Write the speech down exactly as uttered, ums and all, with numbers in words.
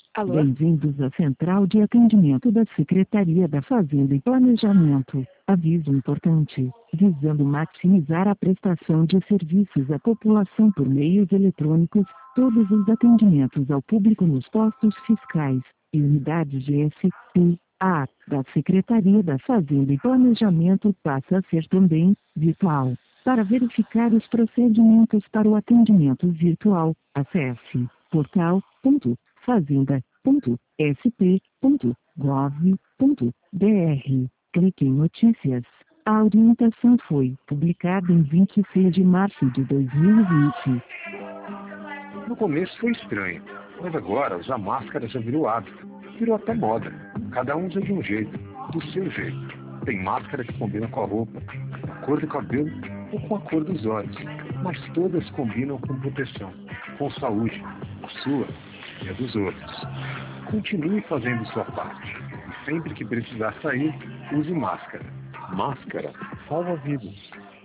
Alô? Bem-vindos à Central de Atendimento da Secretaria da Fazenda e Planejamento. Aviso importante: visando maximizar a prestação de serviços à população por meios eletrônicos, todos os atendimentos ao público nos postos fiscais e unidades de S P A da Secretaria da Fazenda e Planejamento passa a ser também virtual. Para verificar os procedimentos para o atendimento virtual, acesse portal ponto fazenda ponto s p ponto gov ponto b r. Clique em Notícias. A orientação foi publicada em vinte e seis de março de dois mil e vinte. No começo foi estranho, mas agora usar máscara já virou hábito. Virou até moda. Cada um usa de um jeito, do seu jeito. Tem máscara que combina com a roupa, com a cor do cabelo ou com a cor dos olhos. Mas todas combinam com proteção, com saúde, a sua e a dos outros. Continue fazendo sua parte. E sempre que precisar sair, use máscara. Máscara salva vidas.